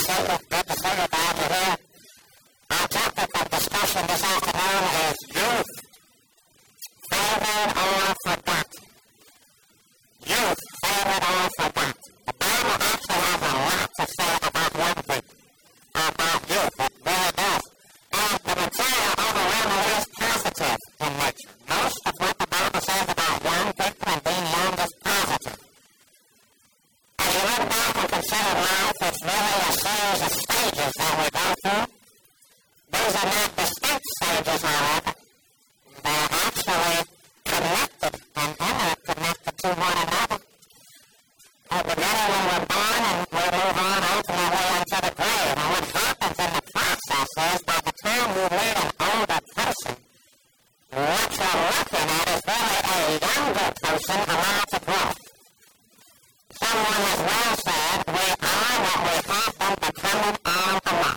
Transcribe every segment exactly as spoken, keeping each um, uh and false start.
see you. Good to see you. Glad you're here. Our topic of discussion this afternoon is youth. Favored or forgot? Youth, favored or forgot? The Bible actually has a lot to say about young people, about youth. It really does. And the material overwhelmingly is positive in nature. Most of what the Bible says about young people and being young is positive. As you look back and consider life, it's really a series of stages that we go through. These are not distinct stages, however. They're actually connected and interconnected to one another. At the beginning, when we're born, and we move on ultimately into the grave. And what happens in the process is, by the time you meet an older person, what you're looking at is really a younger person allowed to grow. Someone has well said, we are what we have been becoming all along.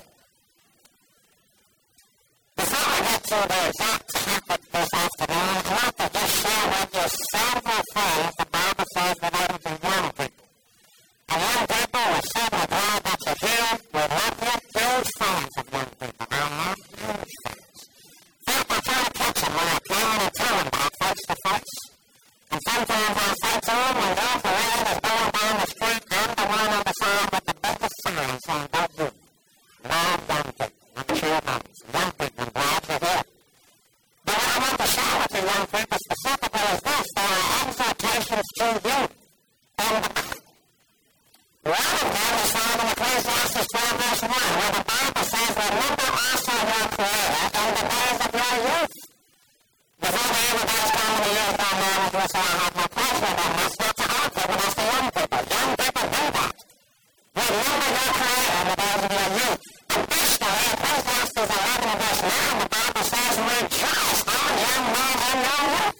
Before we get to the exact topic this afternoon, I'd like to just share with you several things the Bible says relating to young people. And young people, we're certainly glad that you're here. We love you. Huge fans of young people. I am huge fans. In fact, I try to catch them when I can and tell them that face to face. And sometimes I say to them, when their parade is going down the street, I'm the one on the side with the biggest sign saying, don't you. Love young people. I'm sure moms. Young people, I'm glad you're here. But what I want to share with you, young people, specifically is this. There are exhortations to you in the Bible. One of them is found in Ecclesiastes twelve, verse one, where the Bible says, remember also your Creator in the days of your youth. Before the everybody's coming to youth on now, as well, so I have no pleasure in that's not to all people, that's to young people. Young people do that. Remember your Creator in the days of your youth. Additionally, Ecclesiastes eleven, verse nine, the Bible says, rejoice, all young men in your youth.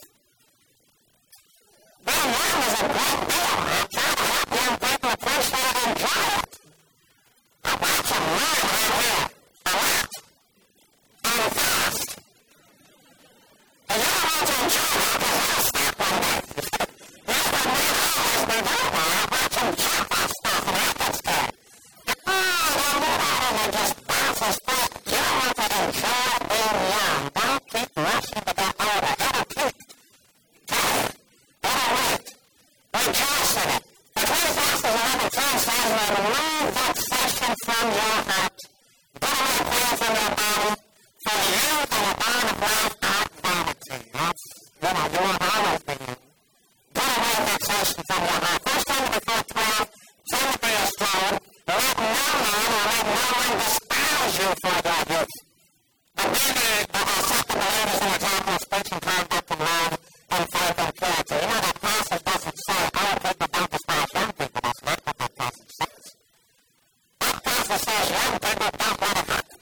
Being young is a great deal. I try to help young people appreciate and enjoy it. I watch them learn out here a lot and fast. And you don't want to enjoy that because I'll stop one day. You know, when we always be doing that, I watch them chop off stuff and I get scared. Oh, don't do that, and then just bounce and split. You don't want to enjoy being young. Don't keep rushing to get older. It'll keep. It'll wait. Rejoice in it. Ecclesiastes eleven ten says, remove vexation from your heart. Put away pain from your body. For the youth and the dawn of life are vanity. That's, you know, you won't always be young. Put away vexation from your heart. First Timothy four twelve, Timothy is told, let no man or let no one despise you for your youth. But maybe the uh, second believers in the example of speech and conduct and love and faith and purity. You know, that passage doesn't say, oh, people don't despise young people. That's not what that passage says. That passage says young people don't let it happen.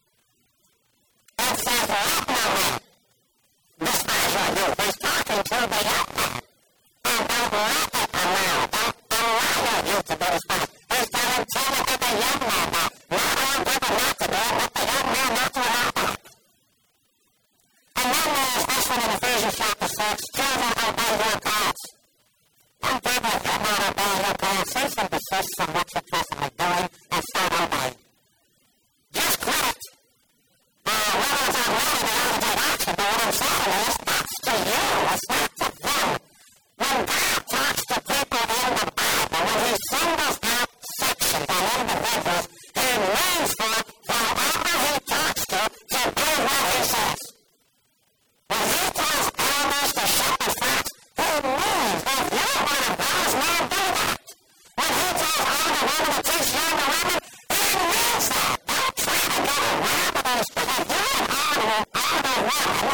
It says, let no man despise your youth. He's talking to the young man. And don't let it allow, don't allow your youth to be despised. He's telling Timothy, the young man, that not young people not to do it, but the young man not to allow that. And then there's this one in Ephesians chapter six, children, obey your parents. Young people could not obey your parents. Cease and desist from what you're presently doing and start obeying. Just quit it. Uh, whether it's already, they ought to take action, but what I'm saying is, that's to you, it's not to them. When God talks to people in the Bible, when He singles out sections and individuals, He means for whoever He talks to to do what He says. When He tells elders to shepherd flocks, He means if you're one of those men, do that. When He tells older women to teach younger women, He means that. Don't try to get around those things. If you're an older, older woman,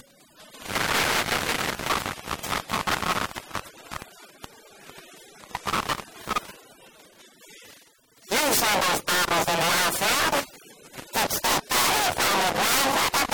you send those Bibles in the outfield. Fix that pave on the ground.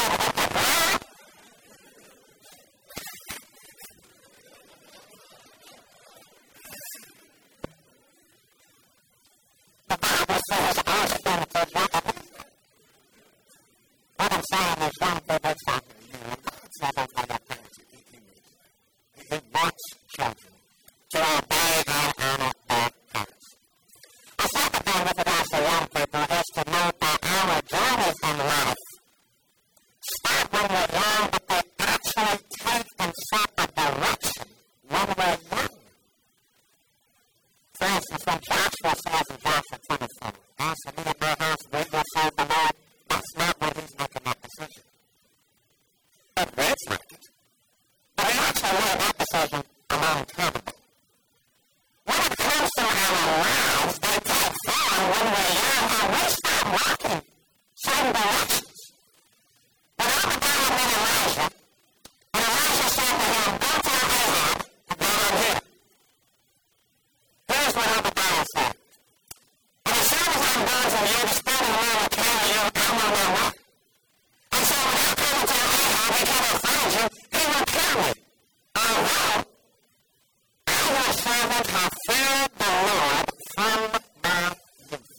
The Bible says, ask them to recognize them. What I'm saying is, young people stop. God said, don't tell your parents. He wants children to obey and honor their parents. A second thing with regards to young people is For instance, when Joshua says in Joshua twenty-four, as for me and my house, we will serve the Lord, that's not when he's making that decision. It reads like it. But he actually made that decision a long time ago. When it comes to our lives, they take form when we're young and we start walking certain directions. But all the God met Elijah, and Elijah said to him, go tell Ahab that I'm here. Here's what Obadiah said. And as soon as I'm gone from you, the Spirit of the Lord will carry you, I know my way. And so when I come and tell Ahab he cannot find you, he will kill me. Although I, your servant, have feared the Lord from my youth.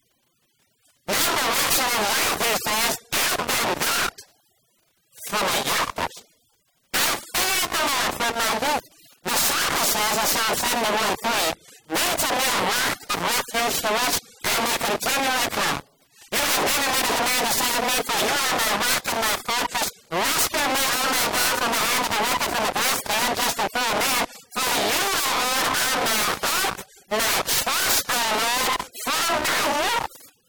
No direction in life, he says, I've done that from a young person. I feared the Lord from my youth. The psalmist says in Psalm seventy-one three, Make to me a rock of refuge to which I may continually come. You have given me the command to save me, for you are my rock and my fortress. Rescue me, O my God, from the hand of the wicked, from the grasp of the unjust and cruel man. For you, O Lord, are my hope, my trust, O Lord, from my youth.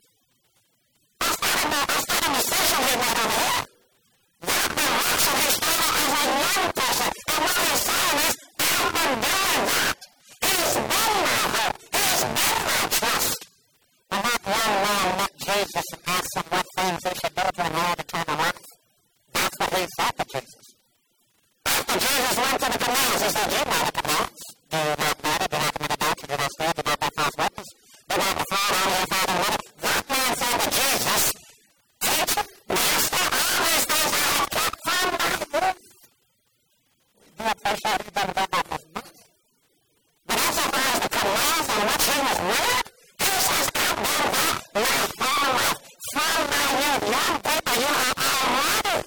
That's not a, that's not a decision he made over here. That direction he started as a young person. And what he's saying is, I've been doing that. He's been my hope. He's been my trust. When that young man met Jesus and asked him what things he should do to inherit eternal life, that's what he said to Jesus. After Jesus went to the commands, he said, you know the commands. Do not murder, do not commit adultery, do not steal, do not bear false witness, do not defraud, honor your father and mother. That man said to Jesus, Teacher, Master, all these things I have kept from my youth. Do you appreciate he didn't get that as much? But insofar as the commands on which he was willing, he says, I've done that my whole life. From my youth, young people, you are already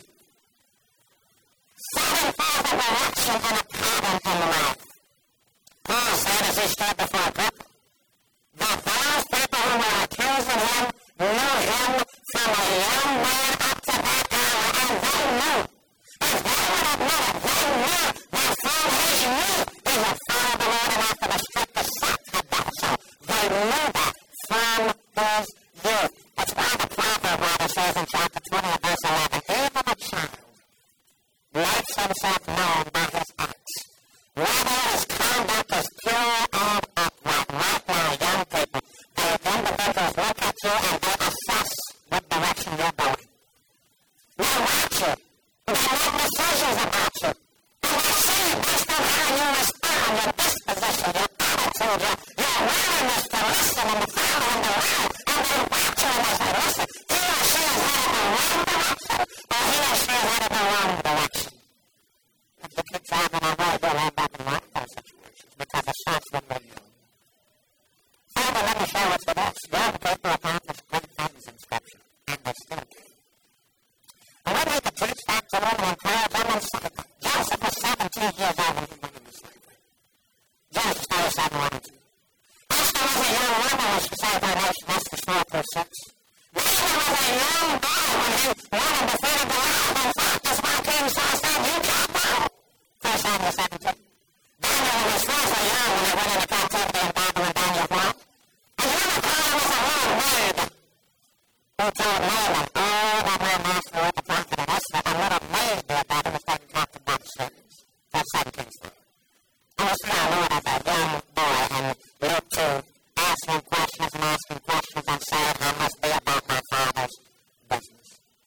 setting forth a direction and a pattern in life. Paul said as he stood before Agrippa, that those people who were accusing him knew him from a young man up to that hour, and they knew. If they would admit it, they knew that from his youth he would follow the Lord, and after the strictest sect had done so. They knew that from his youth. That's why the proverb writer says in chapter twenty and verse eleven, even a child makes himself known by his acts. Whether his conduct is pure and upright. Right now, young people, the individuals look at you and they assess what direction you're going. They watch you. They make decisions about you. And they see based on how you respond, your disposition, your attitude, your, your willingness to listen and to follow and to learn. And they watch you and they say, listen, he or she is headed the wrong direction, or he or she is headed the wrong direction. If you keep driving on road, you'll end up in one of those situations because it starts when we're young. Father, let me share with you this. Young people accomplish great things in Scripture, and they still do. And we need to teach that to them and encourage them and say, Joseph was seventeen years old when he went into slavery. Genesis thirty-seven, one and two. Esther was a young woman when she saved her nation, Esther four through six. David was a young boy when he won and defeated Goliath. In fact, that's why King Saul said, you can't go. First Samuel seventeen. Daniel and his friends were young when they went into captivity in Babylon, Daniel one. And you recall there was a little maid who told Naaman, oh, that my master with the prophet and Esther, a little maid did that who was taken captive by the Syrians. First Second Kings three. And we see our Lord as a young boy in Luke two, answering questions and asking questions and saying, I must be about my Father's business.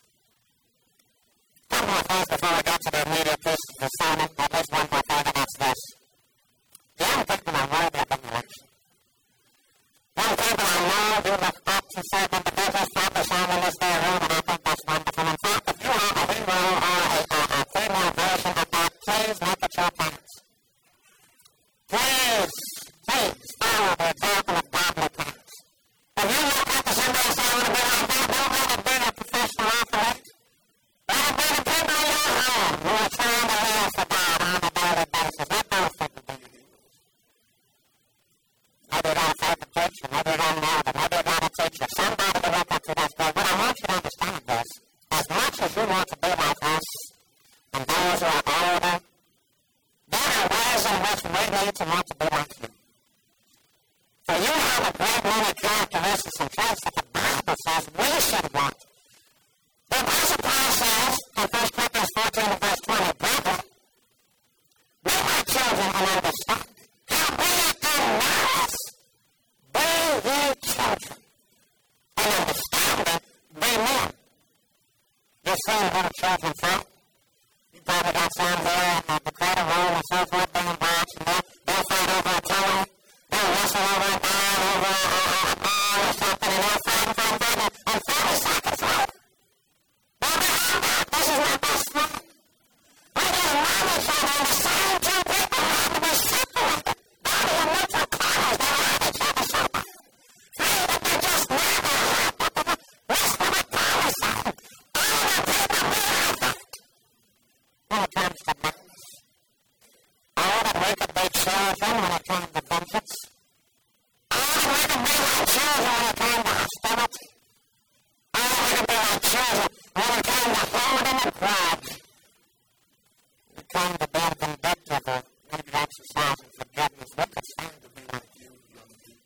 One more thing before we get to the immediate pieces of the sermon, at least one more thing, and that's this. Young people are worthy of emulation. Young people, I know you look up to certain individuals, probably someone in this very room, and I think that's wonderful. In fact, if you have a hero or a, a, a female version of that, please make it your parents. Please, please follow the example of godly parents. If you look up to somebody and say, I want to be like that, don't let it be a professional athlete. Let it be the people in your home who are trying to live for God on a daily basis. Let those people be your heroes. Maybe you got a favorite teacher, maybe you got an elder, maybe you got a teacher, somebody to look up to that's good. What I want you to understand is, as much as you want to be like us, and those who are older, there are ways in which we need to want to be like you. all the great many characteristics and traits that the Bible says we should want. The Apostle Paul says in First Corinthians fourteen and verse twenty, brethren, we are children and understand. Howbeit in malice be ye children, and understanding be men. You've seen little children fight. You probably got some there at the cradle roll and so forth being watched, and they'll, they'll fight over a toy. They'll wrestle over a ball, over a, a, a ball or something, and they'll fight and fight and fight, and thirty seconds later, they'll be hung out. This is my best friend. We just love each other, and the same two people have to be separated. Body and mental corners, they love each other so much. Three that they're just never allowed to be. Listen to what Paul is saying. All the people be like that. When it comes to malice, all that we could be children when it came to vengeance, all that we could be like children when it came to hostility, all that we could be like children when it came to holding a grudge, when it came to being vindictive or maybe exercising forgiveness, we could stand to be like you, young people.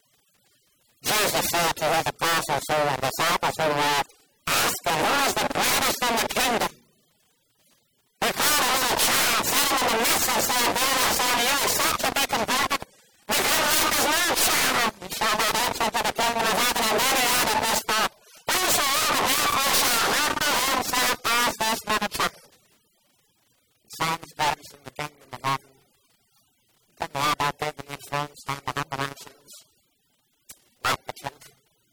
Jesus said to his apostles who and disciples who were asking, who is the greatest in the kingdom? He called a little child, sitting in the midst and said, Verily I say to you, except you be converted, become like this little child, you shall not enter into the kingdom of heaven. And then he added this thought, whosoever therefore shall humble himself as this little child. The same is greatest in the kingdom of heaven. Couldn't we have our big influence on the humble ourselves? Like the children.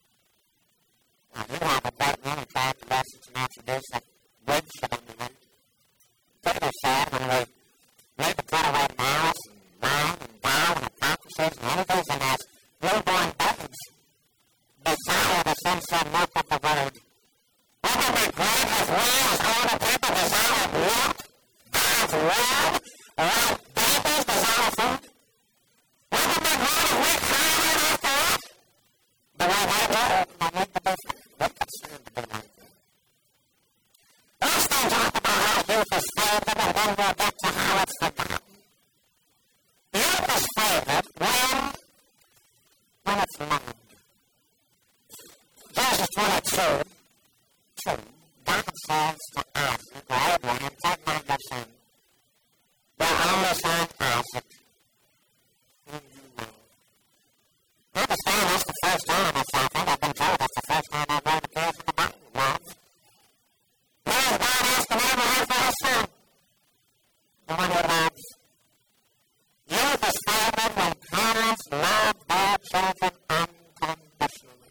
Now you have a great many characteristics and attributes that we should emulate. Pretty sad when we need to put away malice and lying and doubt and hypocrisy and envies, and as newborn babes desire the sincere milk of the word. Wouldn't it be great if we as older people desired milk, God's word, like babies desire food? Wouldn't it be great if we cried out after it? The way they do, they need to be found. We could stand to be like that. Let's then talk about how youth is favored, and then we'll get to how it's forgotten. Youth is favored when, when it's loved. Genesis twenty-two, two, God says to Isaac, or Abraham, take not your son, your only son Isaac, whom you love. I understand that's the first time, I think I've been told that's the first time I've read a prayer from the Bible, love. Here's God asking Abraham for his son, the one he loves. Youth is favored when parents love their children unconditionally.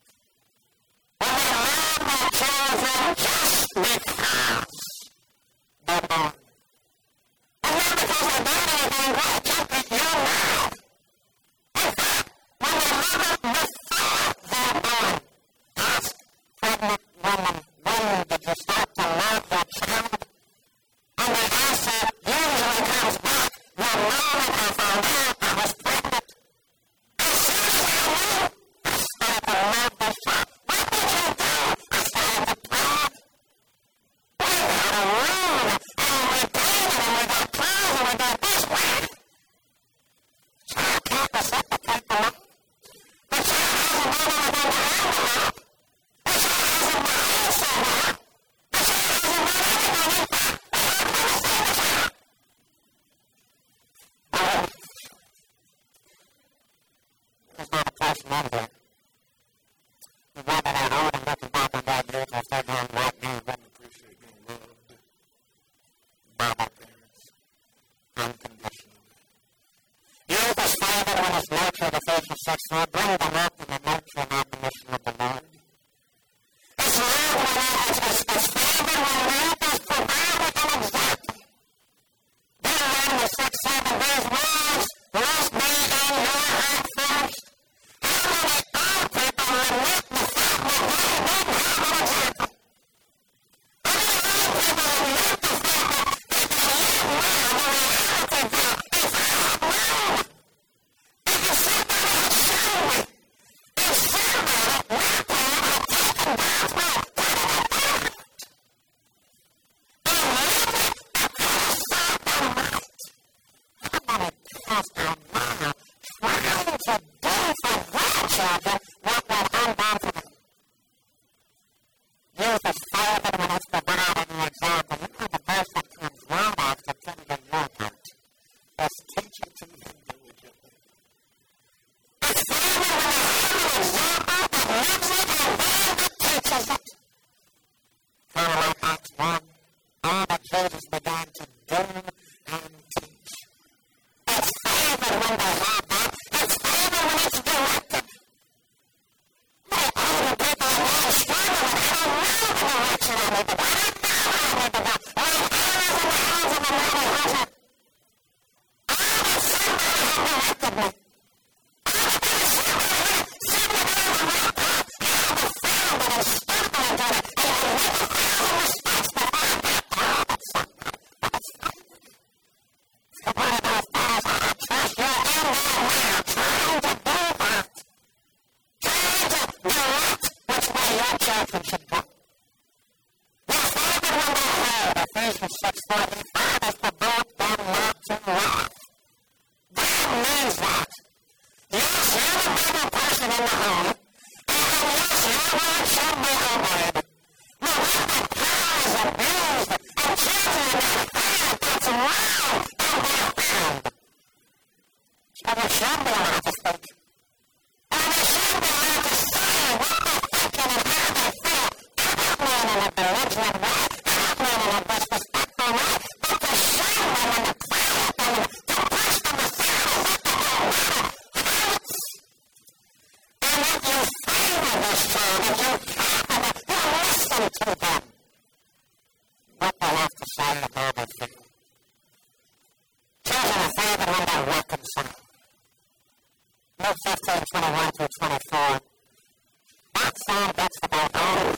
When they love their children just because they're born. And not because they've done anything great, just that you're alive. In fact, when they love them before they're born. Ask pregnant women, when did you start to love your child? And the answer usually comes back, the moment I found out I was pregnant. As soon as I knew, I started to love this child. What did you do? I started to pray. We had a room, and we painted, and we got clothes, and we did this. What? The child can't reciprocate the love. The child hasn't done anything to earn the love. The child hasn't done anything to love. The child hasn't done anything in fact. We have to receive the child. Oh, there's not a person in here who, whether they're old and looking back on their youth or if they're young right now, wouldn't appreciate being loved by their parents unconditionally. Youth is favored when it's nurtured, Ephesians six four, bring them up in the nurture and admonition of the Lord. It's loved when it's, it's, it's favored when youth is provided an example. Deuteronomy six seven, these words must be in your heart first. How many old people lament the fact that they didn't have an example? How many old people lament the fact that they can live now the reality that if I had known, if somebody had shown me, if somebody not to abortion in the home. And yes, your word should be obeyed. But when the power is abused and children are found, that's wrong and they're found. So we should be allowed to speak. And we should be allowed to say what they're thinking and how they feel. I'm not meaning a belligerent way. I'm not meaning a disrespectful way. But to shame them and to quiet them and to push them aside as if they don't matter hurts. And if you favor this child, if you care for them, you listen to them. What they have to say and how they feel. Children are favored when they're reconciled. Luke fifteen, twenty-one through twenty-four. That song gets about all.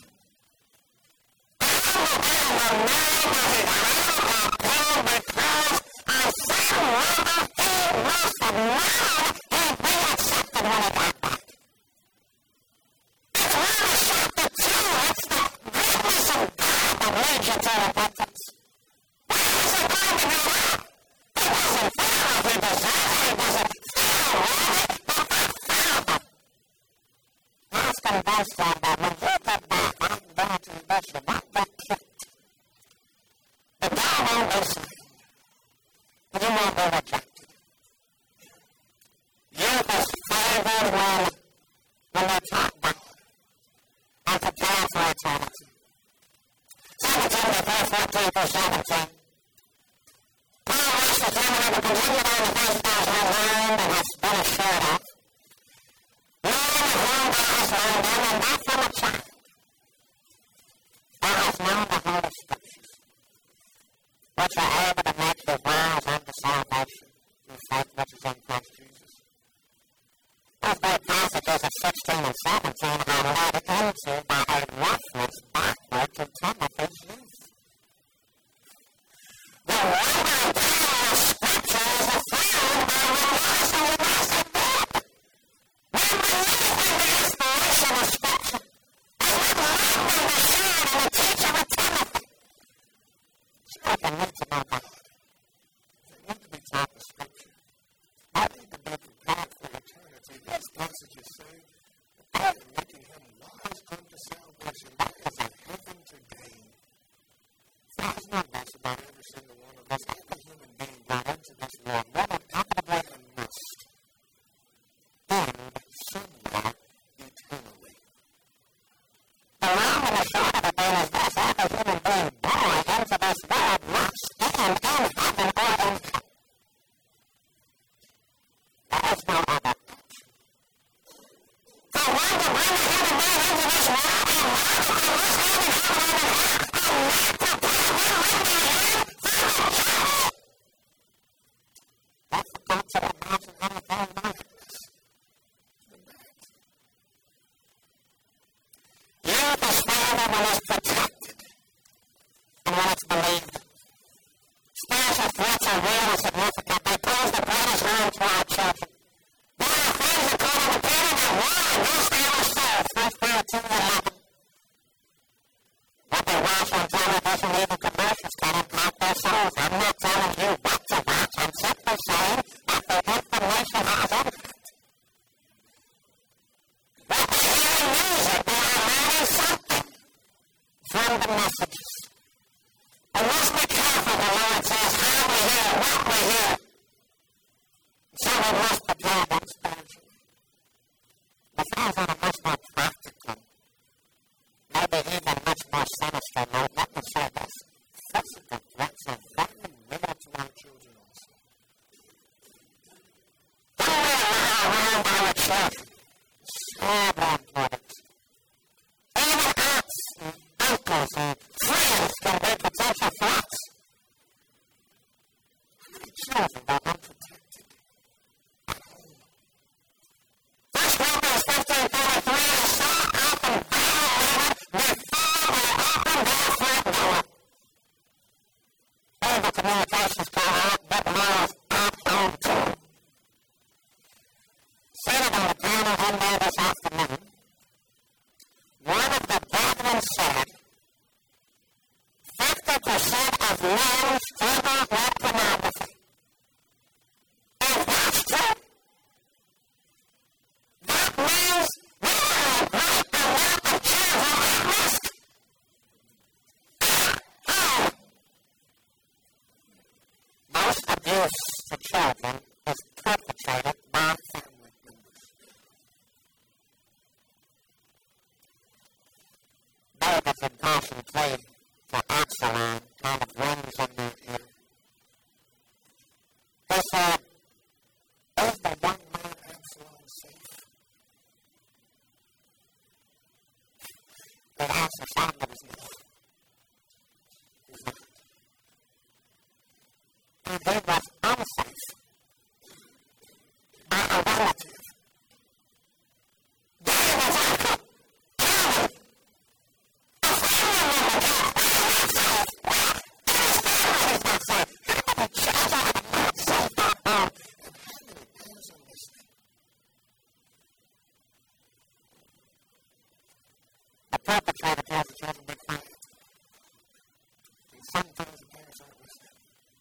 Compassion played for Absalom, kind of rings in their ear. He said, is the young man Absalom safe? The answer sadly was no. He's not. And he was unsafe by a relative. Perpetrator tells the children to be quiet. And sometimes the parents aren't listening.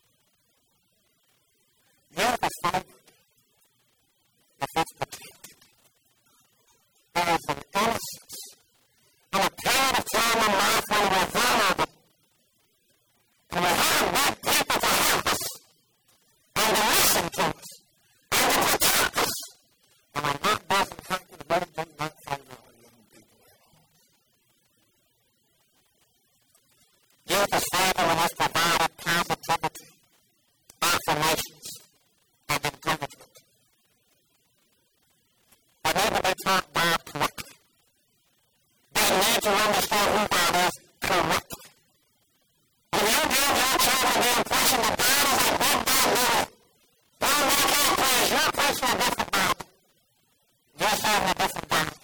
You're the favored. If it's protected. There is an innocence and a period of time in life when we're vulnerable. And we have good people to help us and to listen to us and to protect us. And when that doesn't happen, the Lord does not favor our young people at all. Youth is favored when it's provided positivity, affirmations, and encouragement. They need to be taught God correctly. They need to understand who God is correctly. When you give your children the impression that God is a big bad leader, don't make that praise. You're preaching a different God. You're serving a different God.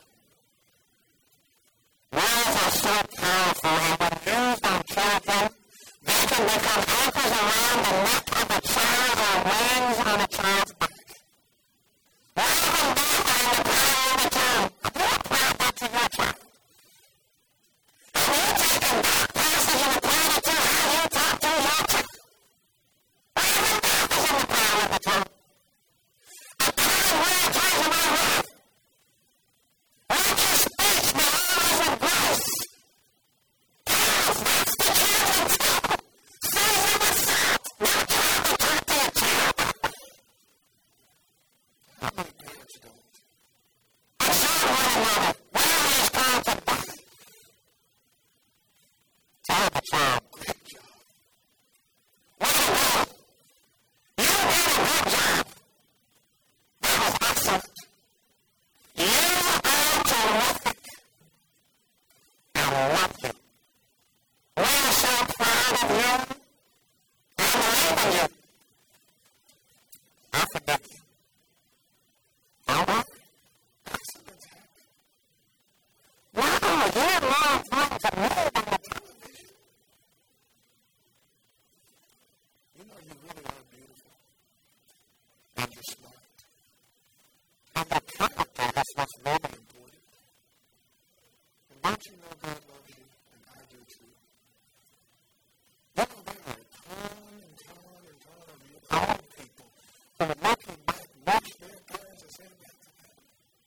Words are so powerful, and when used on children, they can become anchors around the neck of a child or wings on a child's back. Life and death are in the power of the tongue. You apply that to your child. And you taking that passage and applying it to how you talk to your child. Life and death is in the power of the tongue. A kind word turns away wrath. Let your speech be always with grace. Parents, that's the children's table. Season with salt. No child to talk to your child that way. How many parents don't? Exhort one another. Whatever is called to die. Tell the child, great job. Well done. You did a good job. That was excellent. You are terrific. I love you. We're so proud of you. I believe in you. I forgive you. How what? Accidents happen. No, you're more important to me than the television. You know you really are beautiful. And you're smart. And the character, that's what's really important. And don't you know God loves you? And I do too. You know, there are a ton and ton and ton of you old people who are looking back, watch their parents and saying back to them.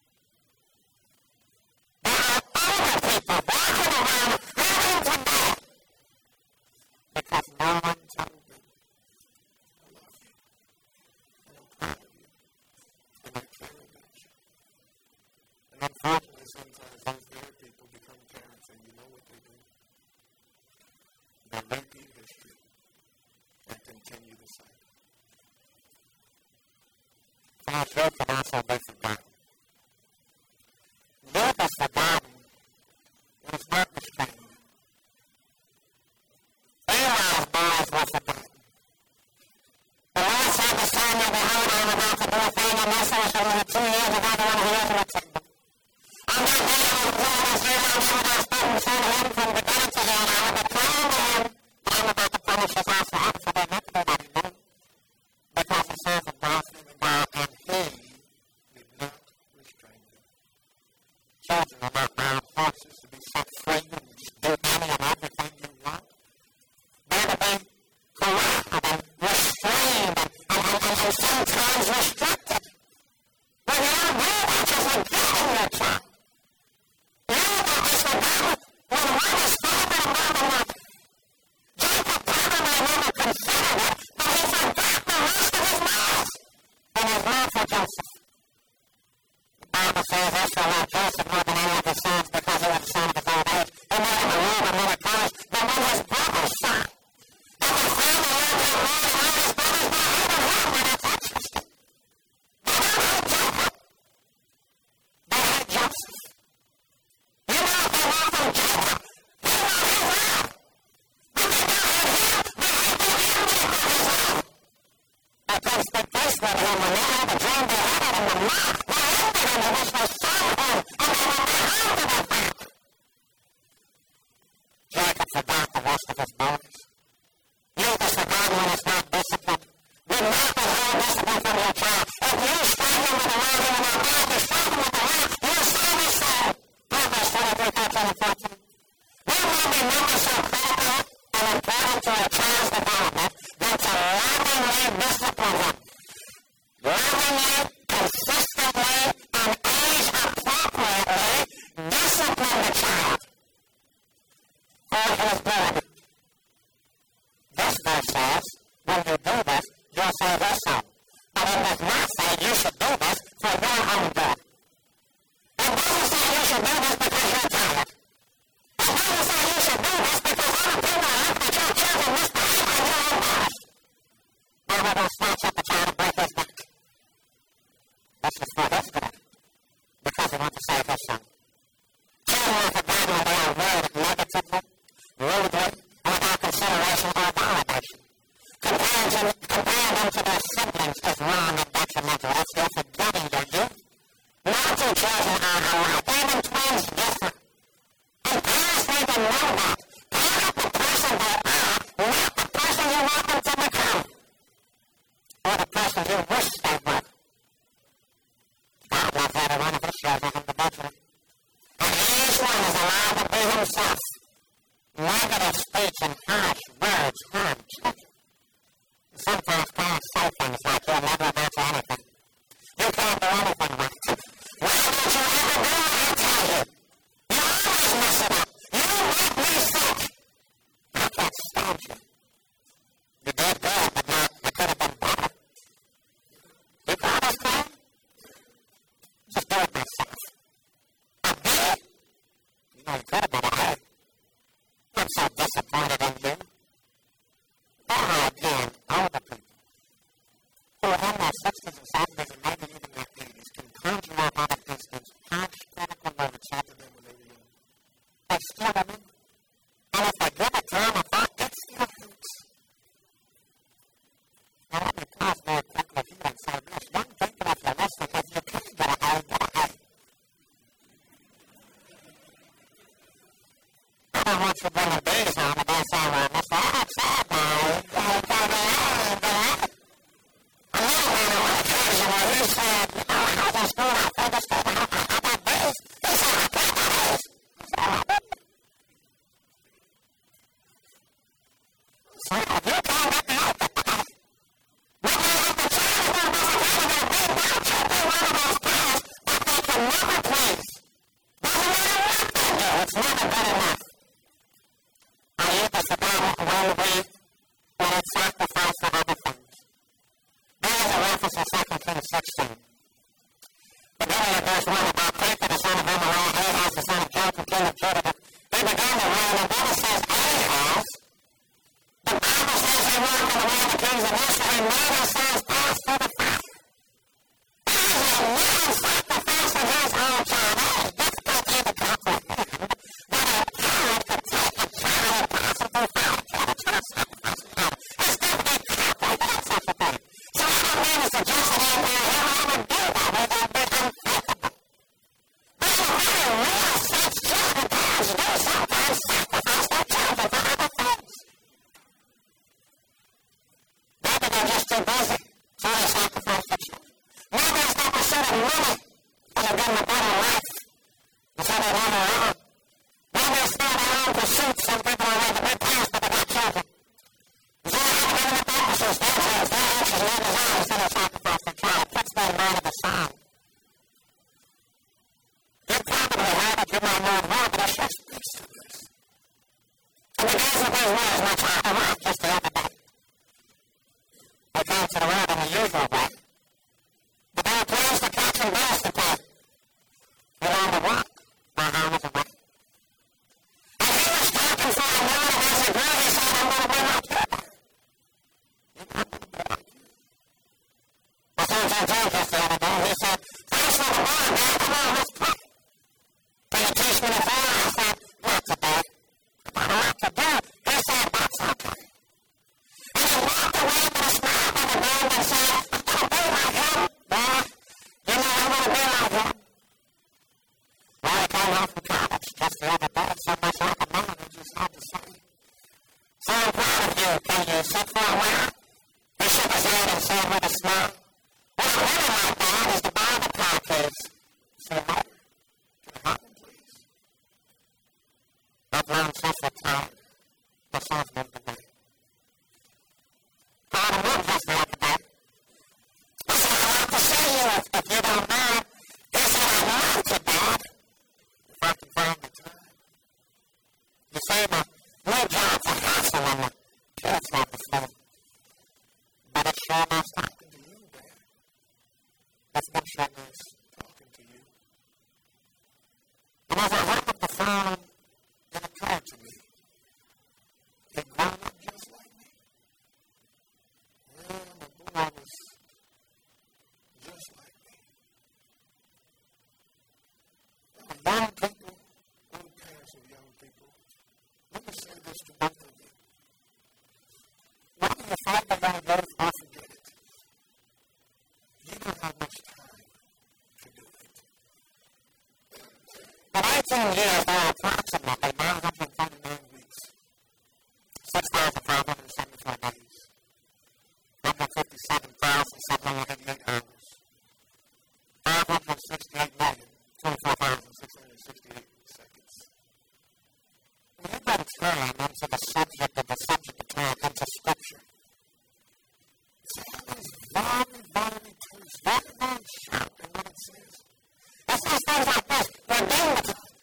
There are older people walking around hurting today because no one told them, I love you, and I'm proud of you, and I care about you. And unfortunately, sometimes those very people become parents, and you know what they do? They repeat history and continue the cycle. Our faith can also be forgotten. Youth is forgotten when it's not restrained. Eli's boys were forgotten. The Lord said to Samuel, behold, I am about to do a thing in this house within two years of everyone who is in the kingdom. On that day I will pour this year on him, and I have spoken so to him from beginning to end. I will declare to him that I am about to punish his house forever for their iniquity that he knew, because the sons of blasphemy and die, and he did not restrain them. Children are not bound horses to be set free and just do any and everything you want. They're to be corrected and restrained and, and, and, and, and sometimes restricted. When you don't do that, you're forgetting your child. You that is forgotten when one is favored above another. Jacob probably never considered it, but he forgot the rest of his laws in his love for Joseph. The Bible says Israel loved Joseph more than any of his sons because he was the son of his old age. He made him a ruler, made should do this because you're tired. It doesn't say you should do this because other people look that your children misbehave and you're embarrassed. Now we're going to snatch up the child and break his back. This is for his good, because we want to save his son. Children are forgotten when they are worded negatively, rudely, or without consideration or validation. Comparing them, comparing them to their siblings is wrong and detrimental. It's you're forgetting your youth. No two children are alike. Even twins differ. And parents need to know that. Parent the person they are, not the person you want them to become. Or the person you wish they were. God loves every one of his children individually. And each one is allowed to be himself. Negative speech and harsh words harm children. Sometimes parents say things like, you'll never amount to anything. You can't do anything right. Why don't you ever do what I tell you? You always mess it up. You make me sick. I can't stand you. You did good, but not, it could have been better. You call this man? Just do it myself. I did? You know, you could have been ahead. I'm so disappointed in you. There are again older people who are in their sixties and seventies and maybe even their eighties can conjure up out of distance harsh critical words said to them when they were young. They still remember. And if they give it time of thought, it still hurts. Now let me pause very quickly here and say this. Young people, if you're listening, if you can get ahead, get ahead. I don't want you bringing these home and they're saying, well, Mister Adams said now, you can't go ahead, get ahead. Another man on one occasion where he said, you know, I was in school, I figured straight out, I got these. He said, I got these. I said, I didn't. So if you can't get the help, get the help. But then if the child who wasn't having a big mouth should be one of those parents that they can never please. Doesn't matter what they do, it's never good enough. Our youth is forgotten when we, when it's sacrificed for other things. There is a reference in Second Kings sixteen. Beginning of verse one, about Pekah, the son of Remaliah, Ahaz, the son of Jotham, king of Judah, he began to reign, and then it says Ahaz. The Bible says he walked in the way of the kings of Israel and made his sons pass through the fire. Ahaz never sacrificed for his own child. That is difficult to even comprehend. That a parent could take a child and pass him through fire to have a child sacrifice for him. It's difficult to comprehend such a thing. So I don't mean to suggest that Abraham ever would do that. It would be unthinkable. But in a very real sense, children, parents do sometimes sacrifice their children for other things. Maybe they're just too busy, so they sacrifice their children. Maybe it's the pursuit of money for to give them a better life, and so they never are. Maybe it's for their own pursuits, some people are like the big parents, but they're not children. So they have government purposes, their dreams, their interests, their desires, so they sacrifice their child. It puts their mind aside. You've probably heard it, you might know it well, but it's just this to this. In the days of these wars, my child arrived just the other day. They came to the world in the usual way. But there were plans to catch and bills to pay. We learned to walk while I was away. And he was talking for a moment as he grew, he said, I'm going to be like you. You're not going to be like you. I told John Jones just the other day, he said, thanks for the word, man, come on, let's pray. Can you teach me to pray? I said, not today. I got a lot to do. He said, that's okay. And he walked away with a smile on the ground and said, I'm going to be like him. Well, you know, I'm going to be like him. Well, he came home from college just the other day, so much like a man, he just had to say. So I'm proud of you. Can you sit for a while? He shook his head and said with a smile, what I really like, Dad, is to buy the car keys. See you later. Can you help me, please? I've learned such a time. This has been the day. I had a move just the other day. He said, I'd like to see you if, if you don't mind. He said, I'd love to, Dad. If I can find the time. as I happened to find it occurred to me, they grown up just like me. Well, the boy was just like me. Now, young people, or the parents of young people, let me say this to both of you. Whether you find the young birth or forget it, you don't have much time to do it. In eighteen years, there are approximately nine hundred thirty-nine weeks, six thousand five hundred seventy-four days, one hundred fifty-seven thousand seven hundred eighty-eight hours, five hundred sixty-eight million twenty-four thousand six hundred sixty-eight seconds. When you bring time into the subject of the subject of time into Scripture, time is very, very close, very, very sharp in what it says. It says things like this: redeem the time.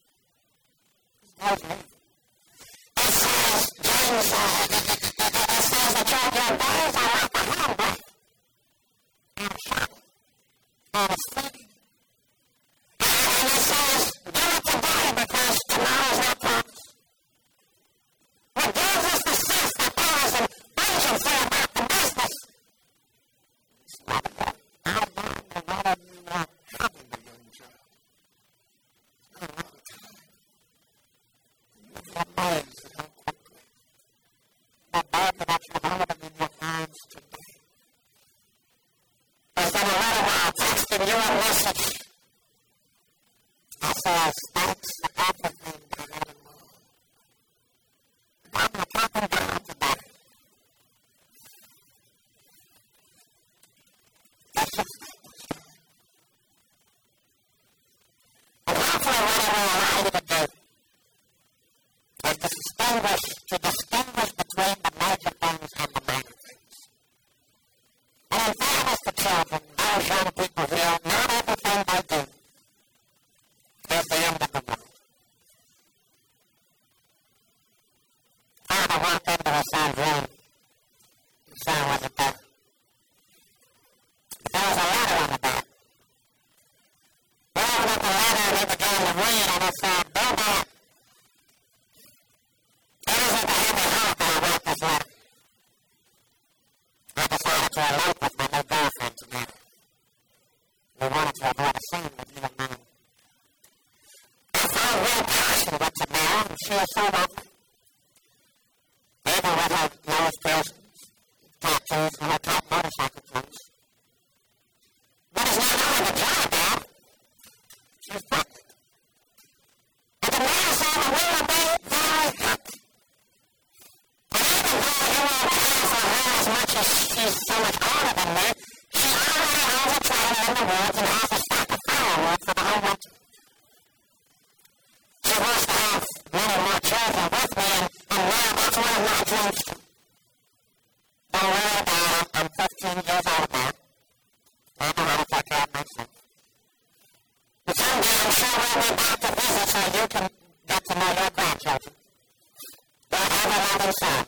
It says, James, uh, it says that your, your days are like a handbreadth and a shovel and a fleeting. And it says, do it today because tomorrow's not promised. What gives us the sense that there is an urgency about the business? It's not about how long a lot of you are having a young child. It's not a lot of time. You'll be amazed at how quickly. The Bible that you hold in your hands today is in a little while texting you a message that says, thanks for everything that I know. I'm not talking down today. That's just not much time. And hopefully what I will allow you to do is to distinguish, to distinguish between the major things and the minor things. And in fairness to children, those young people here, not everything they do is the end of the world. Father walked into his son's room. His son wasn't there. There was a letter on the back. He opened up the letter and he began to read, and he said, "Dear Dad, it isn't a heavy heart that I wrote this letter. I decided to elope with my new girlfriend tonight. We wanted to avoid a scene with you and mine. I found real passion with Tamara, and she is so lovely. Even with her nose piercings, tattoos, and her top motorcycle clothes. But it's not only the job, Dad. She's pregnant. And the man said that we will be very happy. And even though you won't care for her as much as she's so much older than me, she already has a trailer in the woods and has a stack of firewood for the whole winter. She wants to have many more children with me, and, and now that's one of my dreams too. Don't worry about it. I'm fifteen years old now. I know how to take care of myself. And someday I'm sure we'll be back to visit so you can get to know your grandchildren. Your ever-loving son,